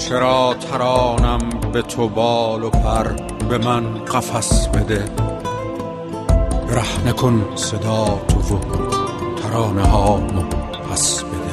چرا ترانم به تو بال و پر، به من قفس بده. رهنه کن صدا تو و ترانه ها مو پس بده.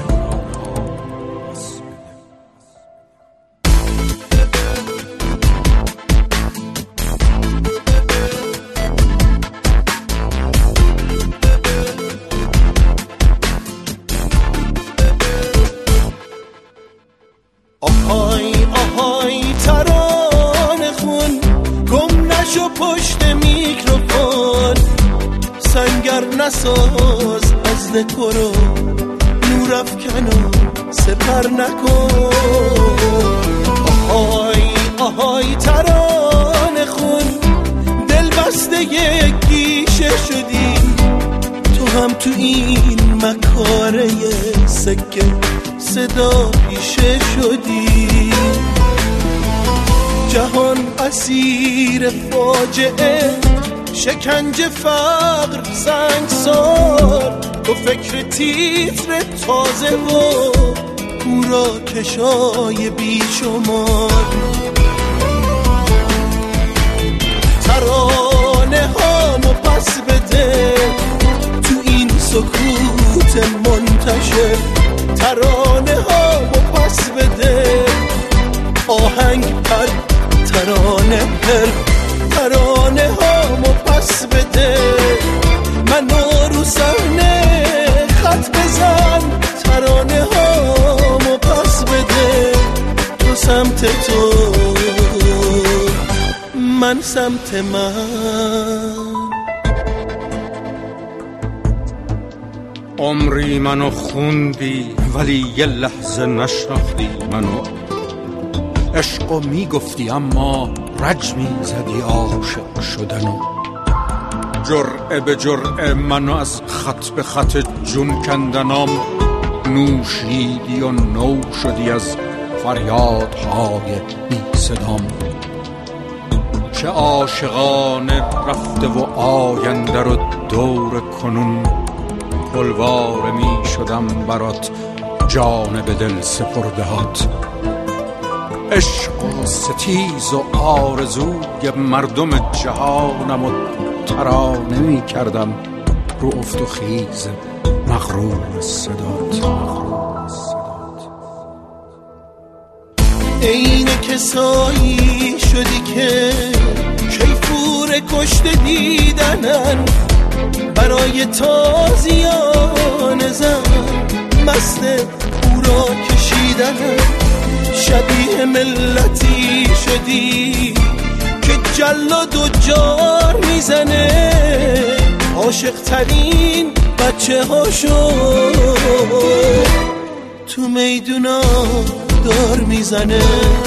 آهای آهای ترانه خون، گم نشو پشت میکروفون. سنگر نساز از دکورو، نور افکن و سپر نکن. آهای آهای ترانه خون، دل بسته یک گیشه شدی. تو هم تو این مکاره سکه صدا پیشه شدی. جهان اسیر فاجعه، شکنجه فقر سنگسار. تو فکر تیتر تازه و هورا کشای بیشمار. ترانه هامو پس بده تو این سکوت منتشر. ترانه هامو پس بده، آهنگ پر ترانه پر. ترانه هامو پس بده، منو رو صحنه خط بزن. ترانه هامو پس بده، تو سمت تو، من سمت من. عمری منو خوندی ولی یه لحظه نشناختی منو. عشقو میگفتی اما رج میزدی عاشق شدنو. جرعه به جرعه منو از خط به خط جون کندنام نوشیدی و نو شدی از فریادهای بی صدام. چه عاشقانه رفته و آینده رو دور کنون. بلوار می شدم برات جان به دل سپردهات. عشق و ستیز و آرزوی مردم جهانم و ترانه می کردم رو افت و خیز مغرور صدات. عین کسایی شدی که کیفور کشته دیدنن. برای تازیان زن مست او را کشیدن. شبیه ملتی شدی که جلاد و جار میزنه. عاشق ترین بچه هاشو تو میدونا دار میزنه.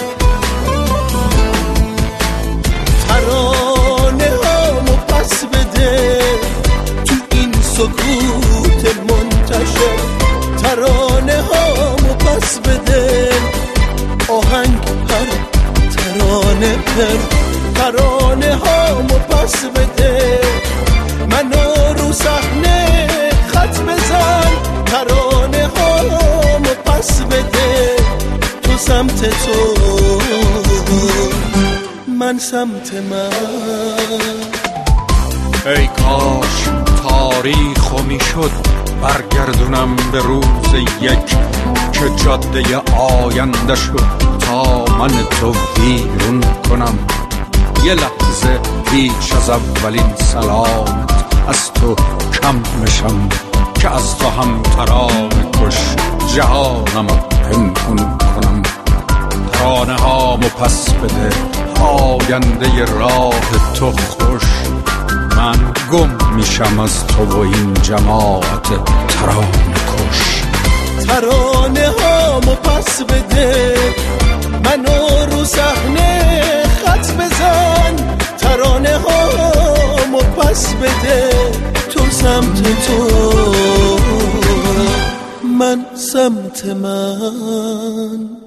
ترانه هامو پس بده تو این سکوت منتشر. ترانه هامو پس بده، آهنگ پر ترانه پر. ترانه هامو پس بده، منو رو صحنه خط بزن. ترانه هامو پس بده، تو سمت تو، من سمت من. ای کاش تاریخو میشد برگردونم به روز یک که جاده آینده شد تا من تو ویرون کنم. یه لحظه بیش از اولین سلامت از تو کم میشم که از تو هم ترانه کش جهانم پنهون کنم. ترانه هامو پس بده، آینده راه تو خوش. من گم میشم از تو و این جماعت ترانه کش. ترانه هامو پس بده، منو رو صحنه خط بزن. ترانه هامو پس بده، تو سمت تو، من سمت من.